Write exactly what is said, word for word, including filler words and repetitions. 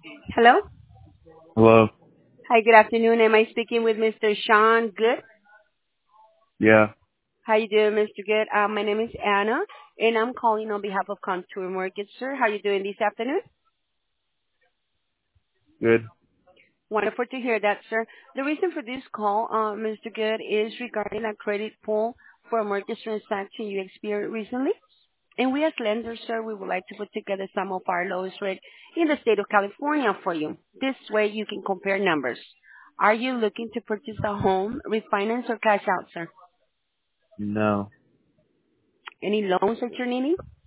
Hello. Hello. Hi, good afternoon. Am I speaking with Mister Sean Good? Yeah. How you doing, Mister Good? Uh, my name is Anna, and I'm calling on behalf of Contour Mortgage, sir. How you doing this afternoon? Good. Wonderful to hear that, sir. The reason for this call, uh, Mister Good, is regarding a credit pull for a mortgage transaction you experienced recently. And we as lenders, sir, we would like to put together some of our lowest rate in the state of California for you. This way you can compare numbers. Are you looking to purchase a home, refinance, or cash out, sir? No. Any loans that you're needing?